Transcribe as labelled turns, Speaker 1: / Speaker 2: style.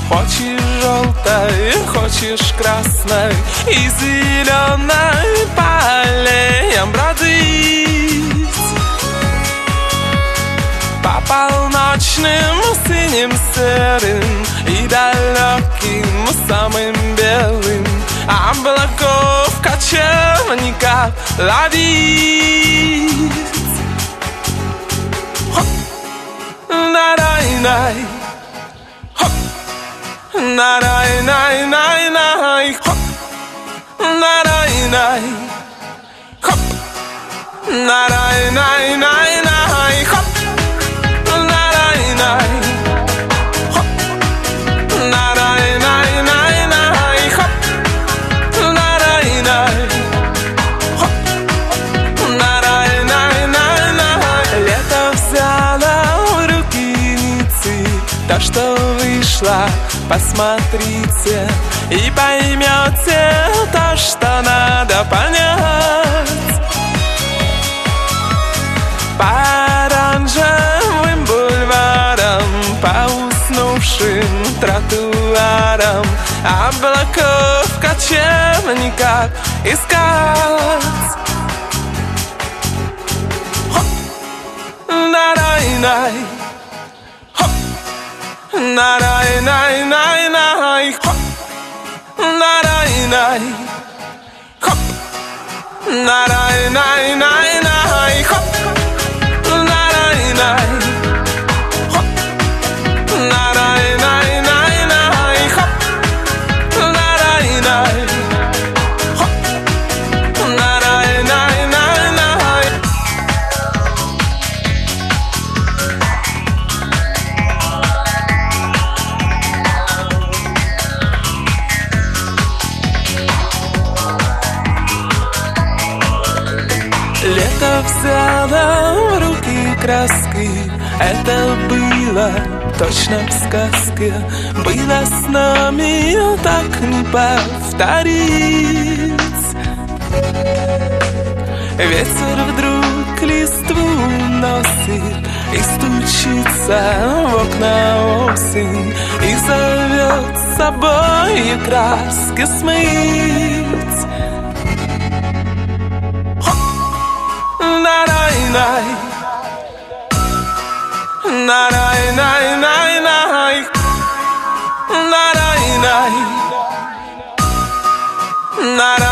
Speaker 1: Хочешь желтой, хочешь красной и зеленой по аллеям бродить, по полночным синим серым и далеким самым белым облаков кочевников ловить. На-рай-най, на-рай-най-най-най, на-рай-най, на-рай-най-най-най, на-рай-най, на-рай-най-най-най, на-рай-най, лето взяло в руки Ниццы, то, что вышло, посмотрите и поймете то, что надо понять. По оранжевым бульварам, по уснувшим тротуарам облаков кочевников искать. На-рай-най, на-рай-най-най-най, на-рай-най, на-рай-най-най-най, на-рай-най, лето взяло в руки краски, это было точно в сказке, было с нами так не повторить. Ветер вдруг листву носит и стучится в окна осень и зовет с собой краски смыть. На-рай-най, на-рай-най-най-най, на-рай-най, на-рай.